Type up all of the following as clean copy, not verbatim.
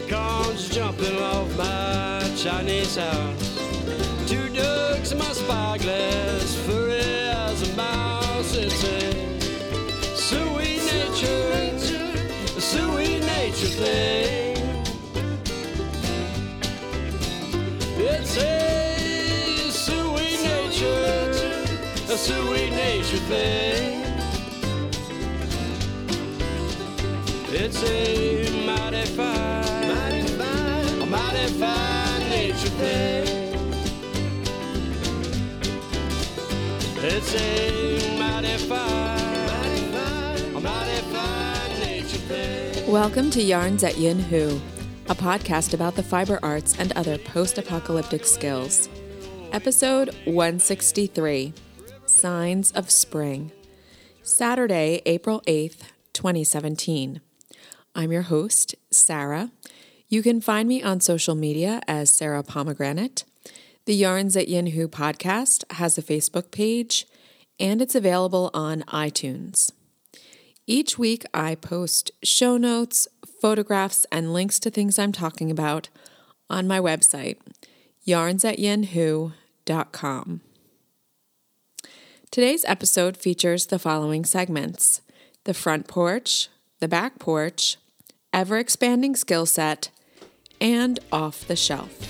Unicorns jumping off my Chinese house. Two ducks in my spyglass, furry as a mouse. It's a sweet nature thing. It's a sweet nature thing. It's a mighty fine nature thing. It's a mighty fine nature thing. Welcome to Yarns at Yin Hu, a podcast about the fiber arts and other post-apocalyptic skills. Episode 163, Signs of Spring. Saturday, April 8th, 2017. I'm your host, Sarah. You can find me on social media as Sarah Pomegranate. The Yarns at Yin Hu podcast has a Facebook page, and it's available on iTunes. Each week, I post show notes, photographs, and links to things I'm talking about on my website, yarnsatyinhu.com. Today's episode features the following segments: the front porch, the back porch, ever-expanding skill set, and off the shelf.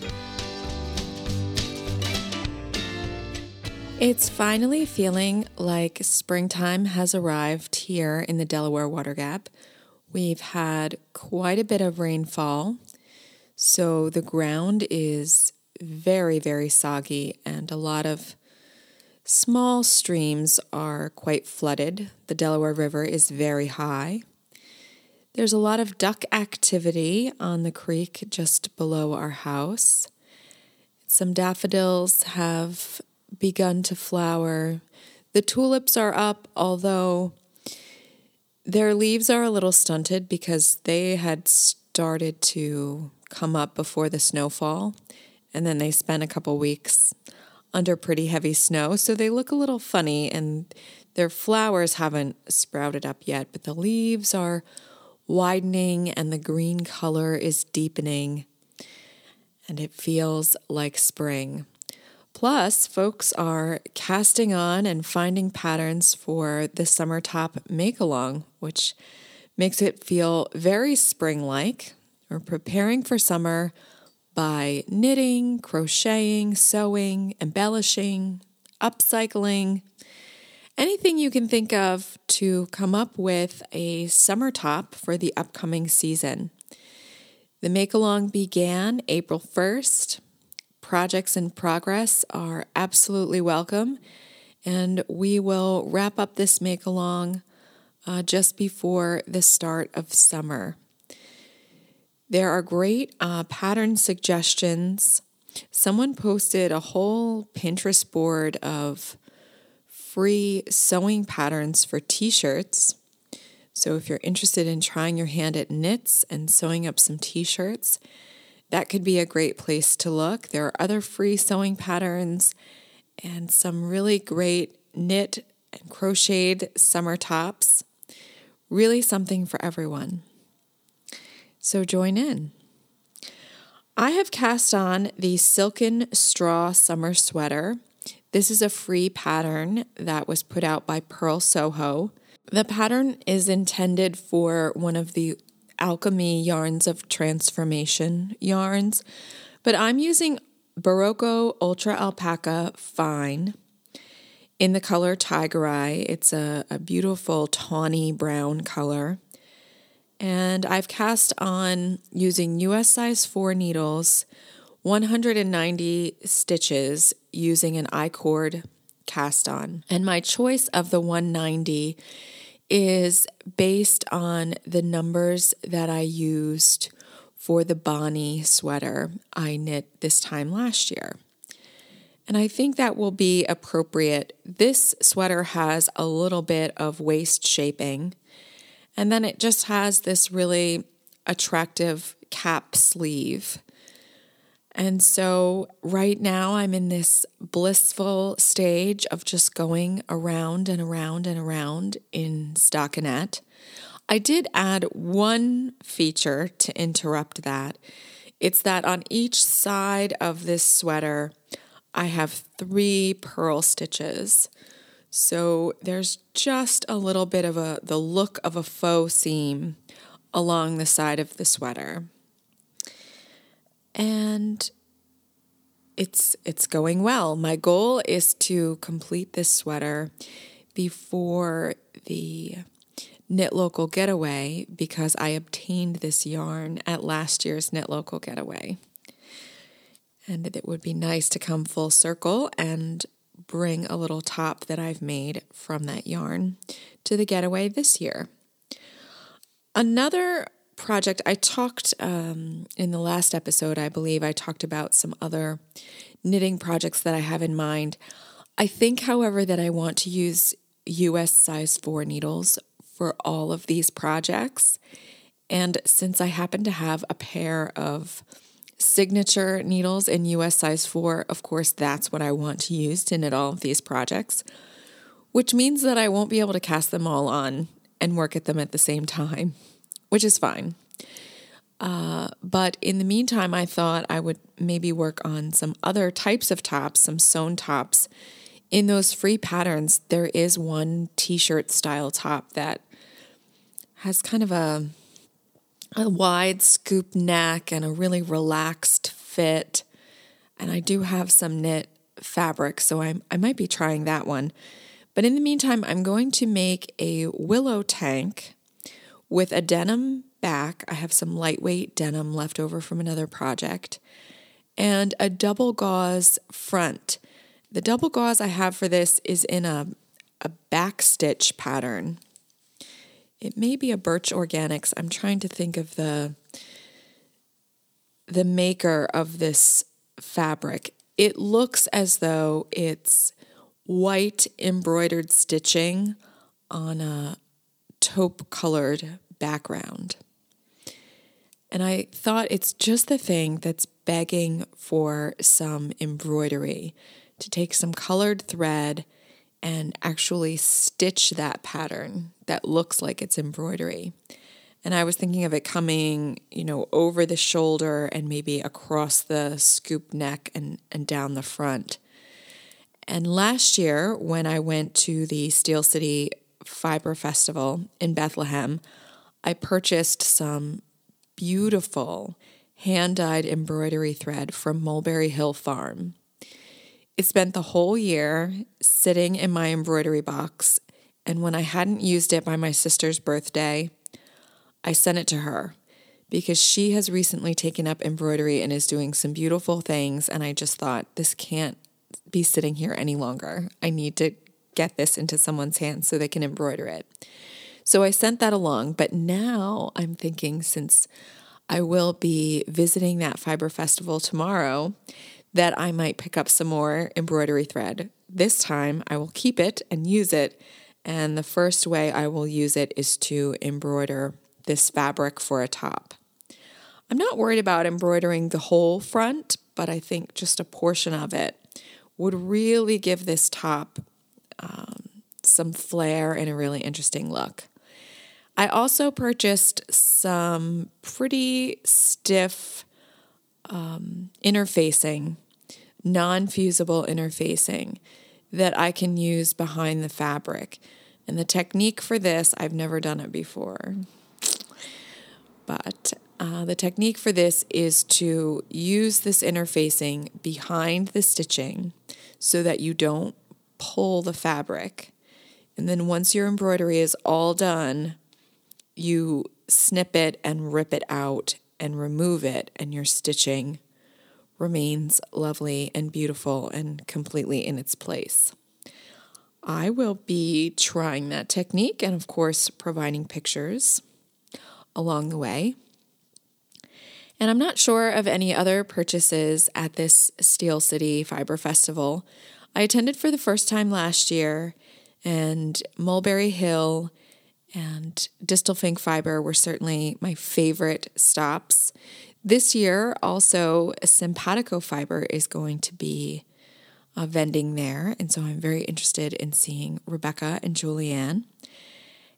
It's finally feeling like springtime has arrived here in the Delaware Water Gap. We've had quite a bit of rainfall, so the ground is very, very soggy, and a lot of small streams are quite flooded. The Delaware River is very high. There's a lot of duck activity on the creek just below our house. Some daffodils have begun to flower. The tulips are up, although their leaves are a little stunted because they had started to come up before the snowfall, and then they spent a couple weeks under pretty heavy snow, so they look a little funny, and their flowers haven't sprouted up yet, but the leaves are widening and the green color is deepening, and it feels like spring. Plus, folks are casting on and finding patterns for the summer top make-along, which makes it feel very spring-like. We're preparing for summer by knitting, crocheting, sewing, embellishing, upcycling, anything you can think of to come up with a summer top for the upcoming season. The make-along began April 1st. Projects in progress are absolutely welcome, and we will wrap up this make-along just before the start of summer. There are great pattern suggestions. Someone posted a whole Pinterest board of free sewing patterns for t-shirts. So if you're interested in trying your hand at knits and sewing up some t-shirts, that could be a great place to look. There are other free sewing patterns and some really great knit and crocheted summer tops. Really something for everyone. So join in. I have cast on the Silken Straw Summer Sweater. This is a free pattern that was put out by Pearl Soho. The pattern is intended for one of the Alchemy Yarns of Transformation yarns, but I'm using Barocco Ultra Alpaca Fine in the color Tiger Eye. It's a beautiful tawny brown color. And I've cast on using US size 4 needles, 190 stitches using an I-cord cast on. And my choice of the 190 is based on the numbers that I used for the Bonnie sweater I knit this time last year. And I think that will be appropriate. This sweater has a little bit of waist shaping, and then it just has this really attractive cap sleeve. And so right now I'm in this blissful stage of just going around and around and around in stockinette. I did add one feature to interrupt that. It's that on each side of this sweater, I have 3 purl stitches. So there's just a little bit of the look of a faux seam along the side of the sweater. And it's going well. My goal is to complete this sweater before the Knit Local Getaway because I obtained this yarn at last year's Knit Local Getaway. And it would be nice to come full circle and bring a little top that I've made from that yarn to the getaway this year. Another project I talked in the last episode, I believe I talked about some other knitting projects that I have in mind. I think, however, that I want to use US size 4 needles for all of these projects. And since I happen to have a pair of signature needles in US size 4, of course, that's what I want to use to knit all of these projects, which means that I won't be able to cast them all on and work at them at the same time, which is fine. But in the meantime, I thought I would maybe work on some other types of tops, some sewn tops. In those free patterns, there is one t-shirt style top that has kind of a wide scoop neck and a really relaxed fit. And I do have some knit fabric, so I might be trying that one. But in the meantime, I'm going to make a willow tank with a denim back. I have some lightweight denim left over from another project, and a double gauze front. The double gauze I have for this is in a back stitch pattern. It may be a Birch Organics. I'm trying to think of the maker of this fabric. It looks as though it's white embroidered stitching on a taupe colored background. And I thought it's just the thing that's begging for some embroidery, to take some colored thread and actually stitch that pattern that looks like it's embroidery. And I was thinking of it coming, over the shoulder and maybe across the scoop neck and down the front. And last year, when I went to the Steel City Fiber Festival in Bethlehem, I purchased some beautiful hand-dyed embroidery thread from Mulberry Hill Farm. It spent the whole year sitting in my embroidery box, and when I hadn't used it by my sister's birthday, I sent it to her because she has recently taken up embroidery and is doing some beautiful things, and I just thought, this can't be sitting here any longer. I need to get this into someone's hands so they can embroider it. So I sent that along, but now I'm thinking, since I will be visiting that fiber festival tomorrow, that I might pick up some more embroidery thread. This time I will keep it and use it, and the first way I will use it is to embroider this fabric for a top. I'm not worried about embroidering the whole front, but I think just a portion of it would really give this top some flair and a really interesting look. I also purchased some pretty stiff interfacing, non-fusible interfacing that I can use behind the fabric. And the technique for this, I've never done it before, but the technique for this is to use this interfacing behind the stitching so that you don't pull the fabric. And then once your embroidery is all done, you snip it and rip it out and remove it, and your stitching remains lovely and beautiful and completely in its place. I will be trying that technique and, of course, providing pictures along the way. And I'm not sure of any other purchases at this Steel City Fiber Festival. I attended for the first time last year, and Mulberry Hill and Distelfink Fiber were certainly my favorite stops. This year, also, Simpatico Fiber is going to be vending there, and so I'm very interested in seeing Rebecca and Julianne.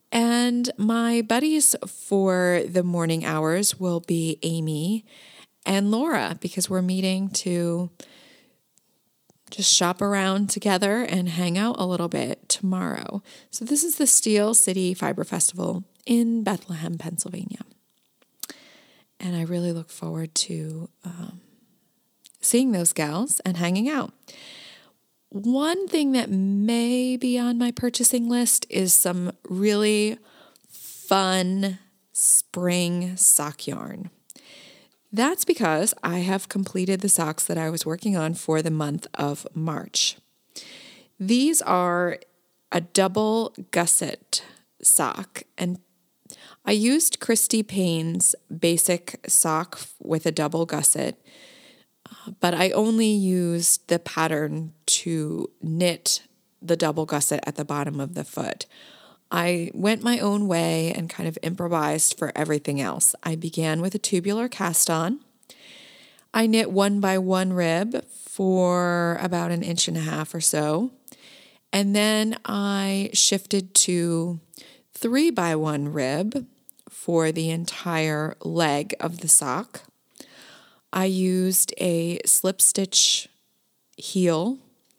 And my buddies for the morning hours will be Amy and Laura, because we're meeting to just shop around together and hang out a little bit tomorrow. So this is the Steel City Fiber Festival in Bethlehem, Pennsylvania. And I really look forward to seeing those gals and hanging out. One thing that may be on my purchasing list is some really fun spring sock yarn. That's because I have completed the socks that I was working on for the month of March. These are a double gusset sock, and I used Christy Payne's basic sock with a double gusset, but I only used the pattern to knit the double gusset at the bottom of the foot. I went my own way and kind of improvised for everything else. I began with a tubular cast on. I knit 1x1 rib for about 1.5 inches or so. And then I shifted to 3x1 rib for the entire leg of the sock. I used a slip stitch heel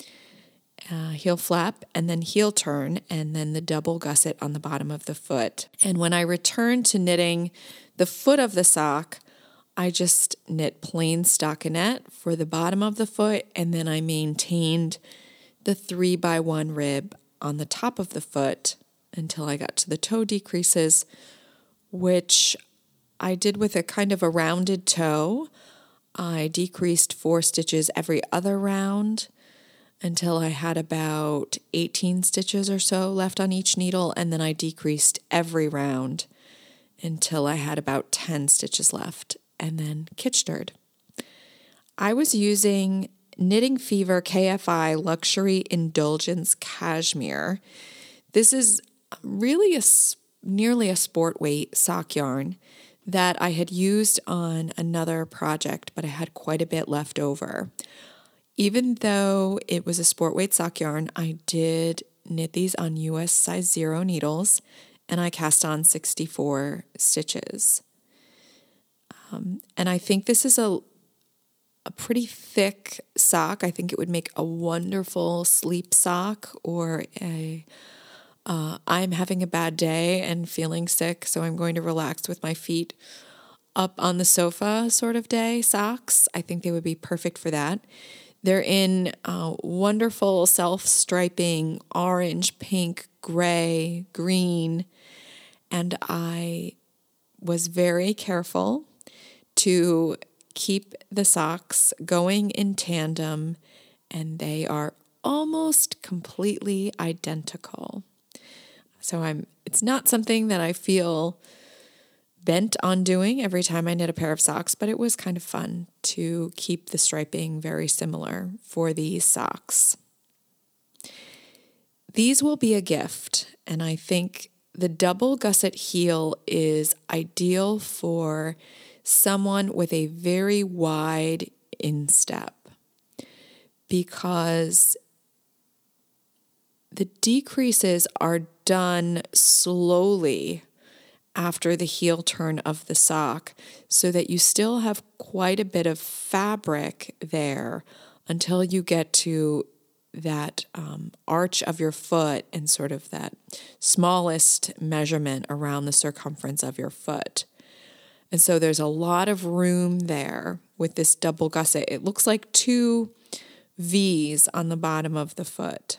flap, and then heel turn, and then the double gusset on the bottom of the foot. And when I returned to knitting the foot of the sock, I just knit plain stockinette for the bottom of the foot, and then I maintained the 3x1 rib on the top of the foot until I got to the toe decreases, which I did with a kind of a rounded toe. I decreased 4 stitches every other round until I had about 18 stitches or so left on each needle, and then I decreased every round until I had about 10 stitches left, and then kitched. I was using Knitting Fever KFI Luxury Indulgence Cashmere. This is really nearly a sport weight sock yarn that I had used on another project, but I had quite a bit left over. Even though it was a sport weight sock yarn, I did knit these on US size 0 needles, and I cast on 64 stitches. And I think this is a pretty thick sock. I think it would make a wonderful sleep sock, or I'm having a bad day and feeling sick, so I'm going to relax with my feet up on the sofa sort of day socks. I think they would be perfect for that. They're in wonderful self-striping orange, pink, gray, green, and I was very careful to keep the socks going in tandem, and they are almost completely identical. So it's not something that I feel bent on doing every time I knit a pair of socks, but it was kind of fun to keep the striping very similar for these socks. These will be a gift, and I think the double gusset heel is ideal for someone with a very wide instep, because the decreases are done slowly after the heel turn of the sock, so that you still have quite a bit of fabric there until you get to that arch of your foot and sort of that smallest measurement around the circumference of your foot. And so there's a lot of room there with this double gusset. It looks like 2 V's on the bottom of the foot.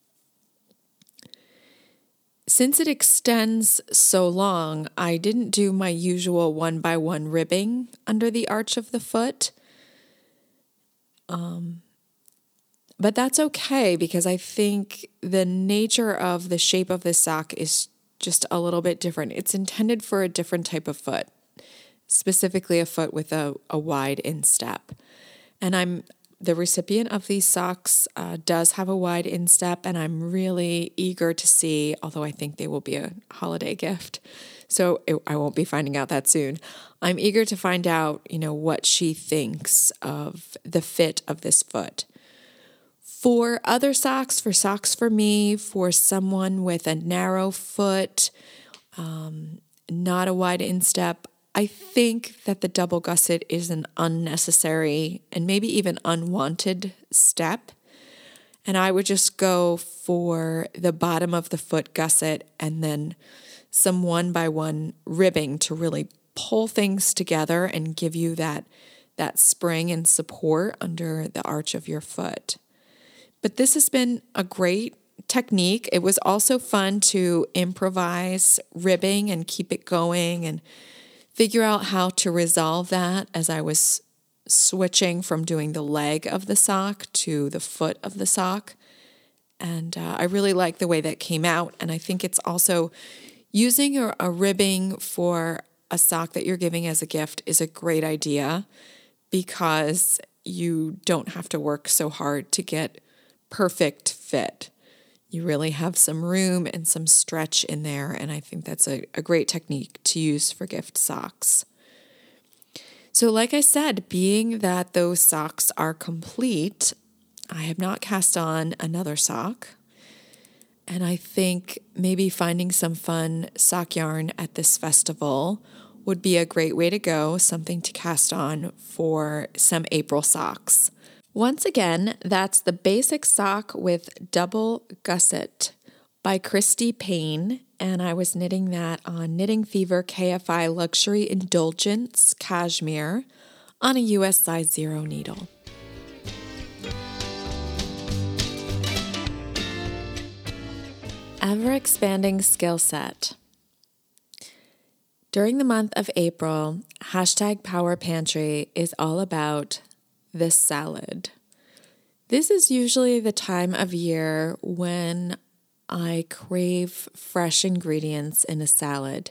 Since it extends so long, I didn't do my usual 1x1 ribbing under the arch of the foot. But that's okay, because I think the nature of the shape of this sock is just a little bit different. It's intended for a different type of foot, specifically a foot with a wide instep. And I'm the recipient of these socks does have a wide instep, and I'm really eager to see, although I think they will be a holiday gift, so I won't be finding out that soon. I'm eager to find out, what she thinks of the fit of this foot. For other socks, for me, for someone with a narrow foot not a wide instep. I think that the double gusset is an unnecessary and maybe even unwanted step. And I would just go for the bottom of the foot gusset and then some 1x1 ribbing to really pull things together and give you that spring and support under the arch of your foot. But this has been a great technique. It was also fun to improvise ribbing and keep it going and figure out how to resolve that as I was switching from doing the leg of the sock to the foot of the sock. And I really like the way that came out. And I think it's also using a ribbing for a sock that you're giving as a gift is a great idea because you don't have to work so hard to get perfect fit. You really have some room and some stretch in there, and I think that's a great technique to use for gift socks. So like I said, being that those socks are complete, I have not cast on another sock, and I think maybe finding some fun sock yarn at this festival would be a great way to go, something to cast on for some April socks. Once again, that's the Basic Sock with Double Gusset by Christy Payne, and I was knitting that on Knitting Fever KFI Luxury Indulgence Cashmere on a US size 0 needle. Ever-expanding skill set. During the month of April, #Power Pantry is all about this salad. This is usually the time of year when I crave fresh ingredients in a salad.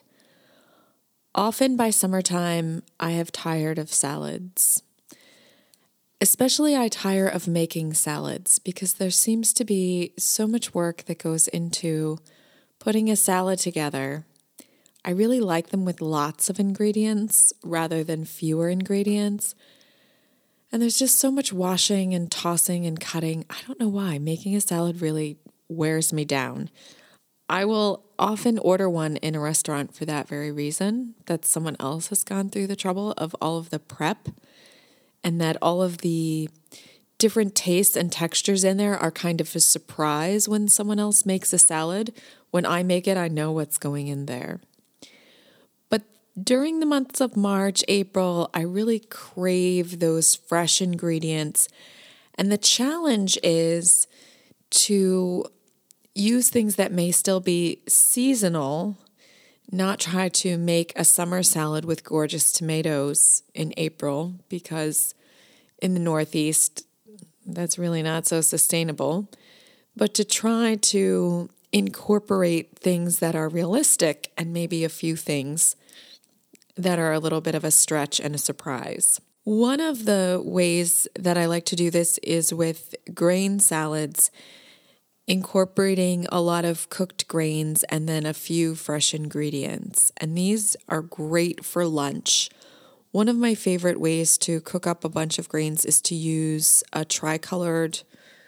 Often by summertime, I have tired of salads. Especially I tire of making salads because there seems to be so much work that goes into putting a salad together. I really like them with lots of ingredients rather than fewer ingredients. And there's just so much washing and tossing and cutting. I don't know why. Making a salad really wears me down. I will often order one in a restaurant for that very reason, that someone else has gone through the trouble of all of the prep and that all of the different tastes and textures in there are kind of a surprise when someone else makes a salad. When I make it, I know what's going in there. But during the months of March, April, I really crave those fresh ingredients. And the challenge is to use things that may still be seasonal, not try to make a summer salad with gorgeous tomatoes in April, because in the Northeast, that's really not so sustainable, but to try to incorporate things that are realistic and maybe a few things that are a little bit of a stretch and a surprise. One of the ways that I like to do this is with grain salads, incorporating a lot of cooked grains and then a few fresh ingredients. And these are great for lunch. One of my favorite ways to cook up a bunch of grains is to use a tricolored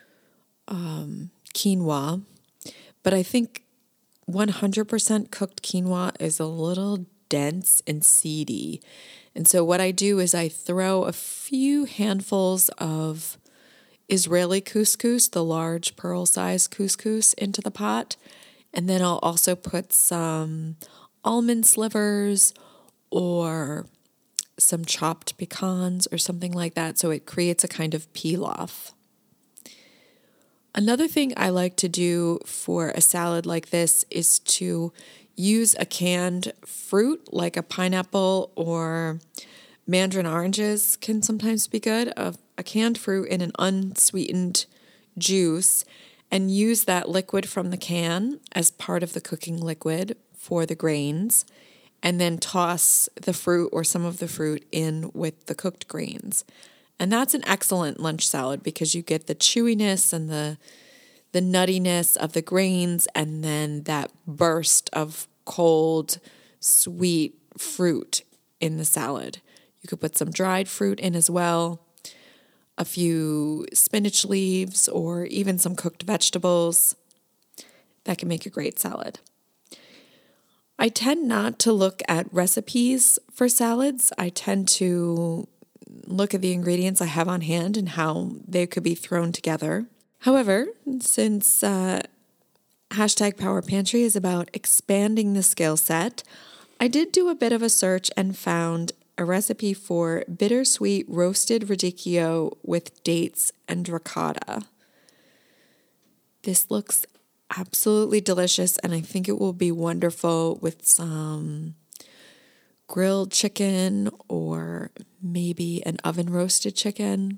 quinoa. But I think 100% cooked quinoa is a little dense and seedy. And so what I do is I throw a few handfuls of Israeli couscous, the large pearl-sized couscous, into the pot. And then I'll also put some almond slivers or some chopped pecans or something like that, so it creates a kind of pilaf. Another thing I like to do for a salad like this is to use a canned fruit, like a pineapple or mandarin oranges can sometimes be good, a canned fruit in an unsweetened juice, and use that liquid from the can as part of the cooking liquid for the grains, and then toss the fruit or some of the fruit in with the cooked grains. And that's an excellent lunch salad because you get the chewiness and the nuttiness of the grains and then that burst of cold, sweet fruit in the salad. You could put some dried fruit in as well, a few spinach leaves, or even some cooked vegetables. That can make a great salad. I tend not to look at recipes for salads. I tend to look at the ingredients I have on hand and how they could be thrown together. However, since hashtag Power Pantry is about expanding the skill set, I did do a bit of a search and found a recipe for bittersweet roasted radicchio with dates and ricotta. This looks absolutely delicious, and I think it will be wonderful with some grilled chicken or maybe an oven roasted chicken.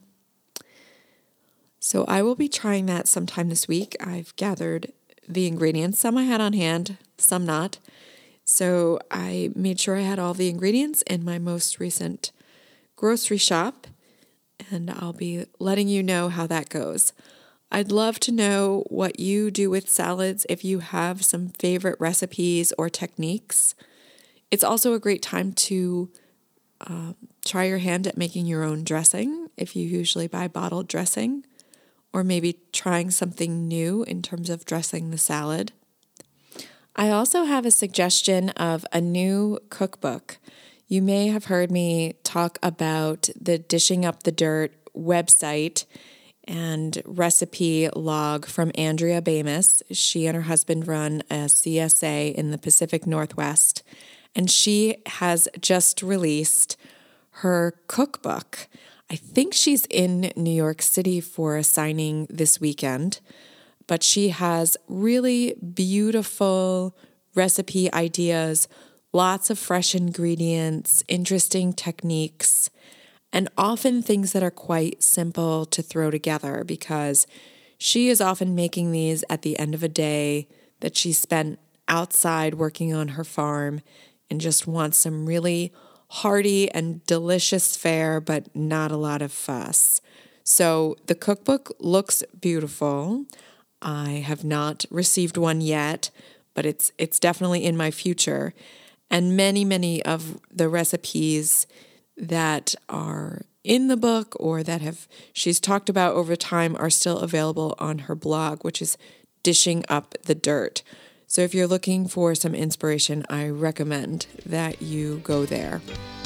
So I will be trying that sometime this week. I've gathered the ingredients. Some I had on hand, some not. So I made sure I had all the ingredients in my most recent grocery shop, and I'll be letting you know how that goes. I'd love to know what you do with salads, if you have some favorite recipes or techniques. It's also a great time to try your hand at making your own dressing, if you usually buy bottled dressing, or maybe trying something new in terms of dressing the salad. I also have a suggestion of a new cookbook. You may have heard me talk about the Dishing Up the Dirt website and recipe log from Andrea Bamis. She and her husband run a CSA in the Pacific Northwest, and she has just released her cookbook. I think she's in New York City for a signing this weekend, but she has really beautiful recipe ideas, lots of fresh ingredients, interesting techniques, and often things that are quite simple to throw together, because she is often making these at the end of a day that she spent outside working on her farm and just wants some really hearty and delicious fare, but not a lot of fuss. So the cookbook looks beautiful. I have not received one yet, but it's definitely in my future. And many of the recipes that are in the book or that she's talked about over time are still available on her blog, which is Dishing Up the Dirt. So if you're looking for some inspiration, I recommend that you go there.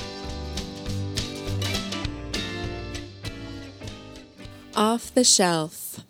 Off the shelf.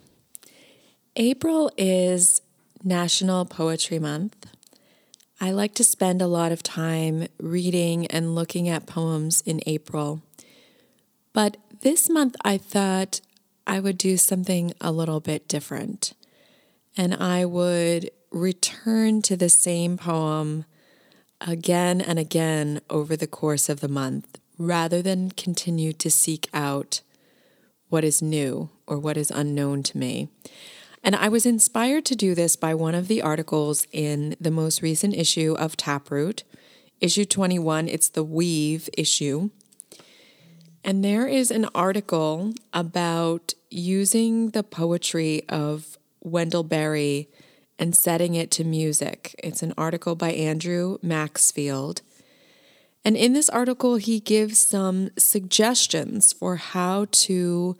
April is National Poetry Month. I like to spend a lot of time reading and looking at poems in April. But this month I thought I would do something a little bit different. And I would return to the same poem again and again over the course of the month, rather than continue to seek out what is new or what is unknown to me. And I was inspired to do this by one of the articles in the most recent issue of Taproot, issue 21. It's the Weave issue. And there is an article about using the poetry of Wendell Berry and setting it to music. It's an article by Andrew Maxfield. And in this article, he gives some suggestions for how to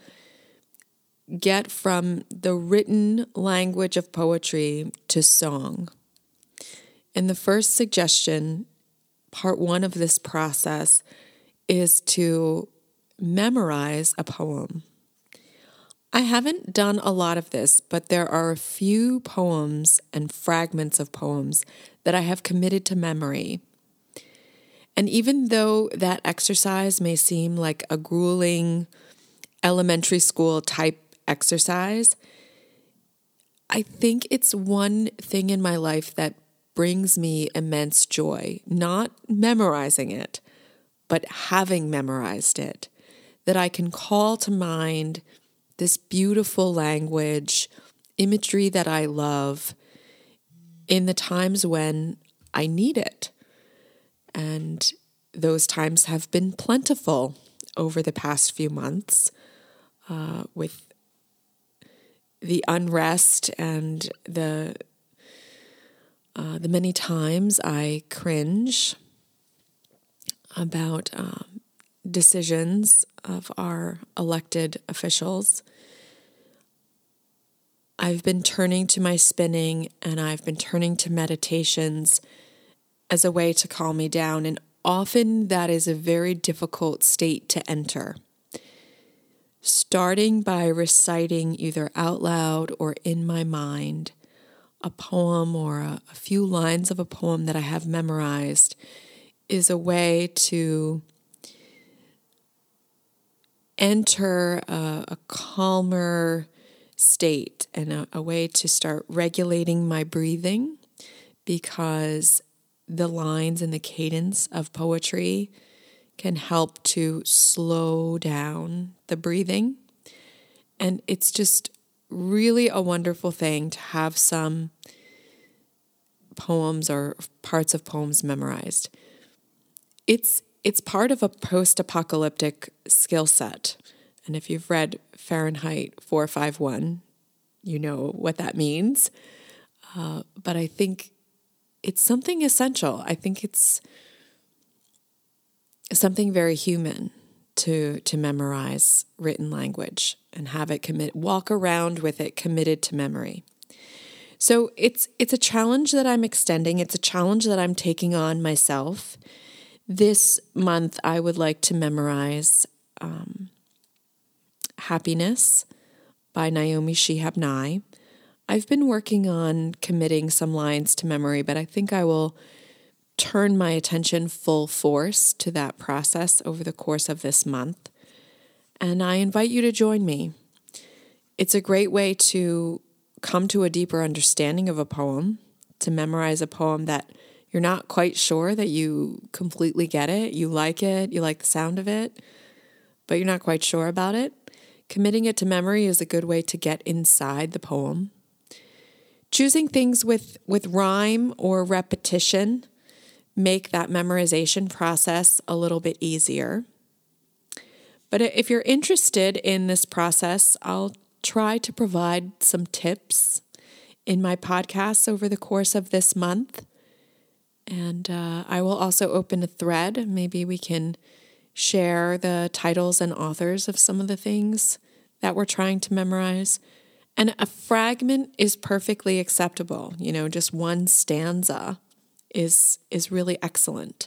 get from the written language of poetry to song. And the first suggestion, part one of this process, is to memorize a poem. I haven't done a lot of this, but there are a few poems and fragments of poems that I have committed to memory. And even though that exercise may seem like a grueling elementary school type exercise, I think it's one thing in my life that brings me immense joy, not memorizing it, but having memorized it, that I can call to mind this beautiful language, imagery that I love in the times when I need it. And those times have been plentiful over the past few months, with the unrest and the many times I cringe about decisions of our elected officials. I've been turning to my spinning, and I've been turning to meditations as a way to calm me down. And often that is a very difficult state to enter. Starting by reciting either out loud or in my mind a poem or a few lines of a poem that I have memorized is a way to enter a calmer state and a way to start regulating my breathing, because the lines and the cadence of poetry can help to slow down the breathing. And it's just really a wonderful thing to have some poems or parts of poems memorized. It's part of a post-apocalyptic skill set. And if you've read Fahrenheit 451, you know what that means. But I think it's something essential. I think it's something very human to memorize written language and have it walk around with it committed to memory. So it's a challenge that I'm extending. It's a challenge that I'm taking on myself. This month, I would like to memorize Happiness by Naomi Shihab Nye. I've been working on committing some lines to memory, but I think I will turn my attention full force to that process over the course of this month. And I invite you to join me. It's a great way to come to a deeper understanding of a poem, to memorize a poem that you're not quite sure that you completely get it, you like the sound of it, but you're not quite sure about it. Committing it to memory is a good way to get inside the poem. Choosing things with rhyme or repetition make that memorization process a little bit easier. But if you're interested in this process, I'll try to provide some tips in my podcasts over the course of this month. And I will also open a thread. Maybe we can share the titles and authors of some of the things that we're trying to memorize. And a fragment is perfectly acceptable. Just one stanza is really excellent.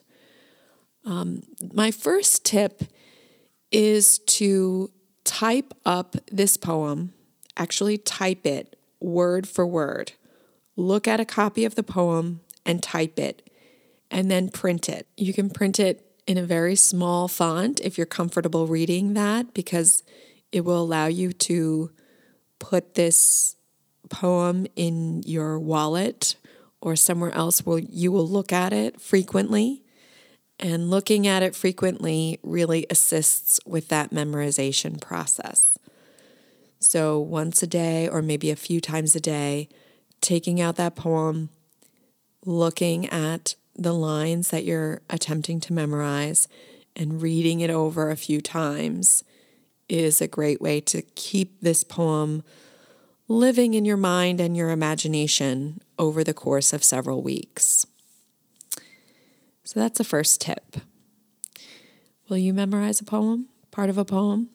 My first tip is to type up this poem, actually type it word for word. Look at a copy of the poem and type it, and then print it. You can print it in a very small font if you're comfortable reading that, because it will allow you to put this poem in your wallet or somewhere else where you will look at it frequently. And looking at it frequently really assists with that memorization process. So once a day or maybe a few times a day, taking out that poem, looking at the lines that you're attempting to memorize and reading it over a few times is a great way to keep this poem living in your mind and your imagination over the course of several weeks. So that's the first tip. Will you memorize a poem, part of a poem?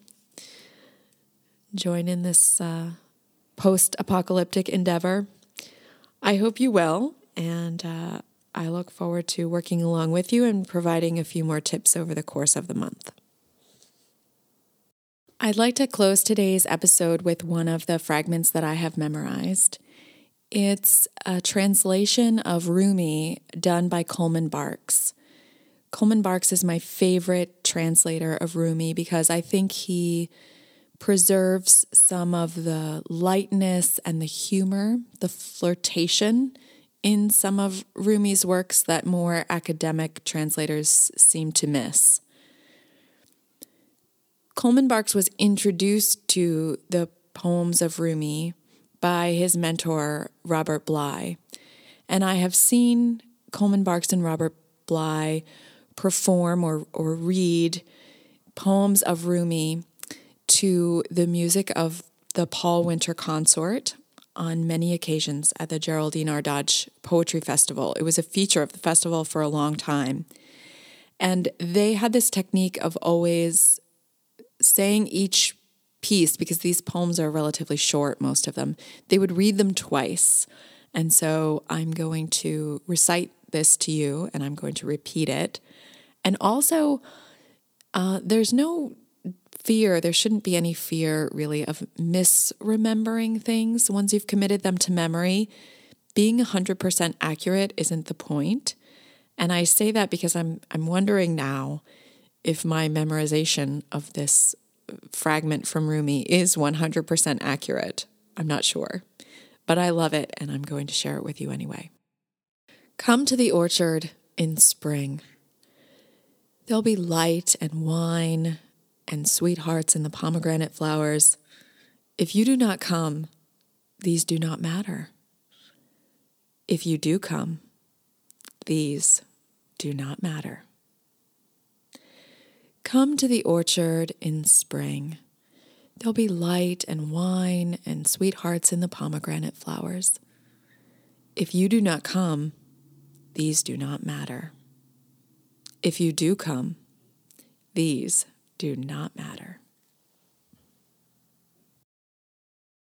Join in this post-apocalyptic endeavor. I hope you will, and I look forward to working along with you and providing a few more tips over the course of the month. I'd like to close today's episode with one of the fragments that I have memorized. It's a translation of Rumi done by Coleman Barks. Coleman Barks is my favorite translator of Rumi because I think he preserves some of the lightness and the humor, the flirtation in some of Rumi's works that more academic translators seem to miss. Coleman Barks was introduced to the poems of Rumi by his mentor, Robert Bly. And I have seen Coleman Barks and Robert Bly perform or read poems of Rumi to the music of the Paul Winter Consort on many occasions at the Geraldine Ardach Poetry Festival. It was a feature of the festival for a long time. And they had this technique of always saying each piece, because these poems are relatively short, most of them, they would read them twice. And so I'm going to recite this to you, and I'm going to repeat it. And also, there's no fear, there shouldn't be any fear really of misremembering things. Once you've committed them to memory, being 100% accurate isn't the point. And I say that because I'm wondering now if my memorization of this fragment from Rumi is 100% accurate. I'm not sure, but I love it and I'm going to share it with you anyway. Come to the orchard in spring. There'll be light and wine and sweethearts in the pomegranate flowers. If you do not come, these do not matter. If you do come, these do not matter. Come to the orchard in spring. There'll be light and wine and sweethearts in the pomegranate flowers. If you do not come, these do not matter. If you do come, these do not matter.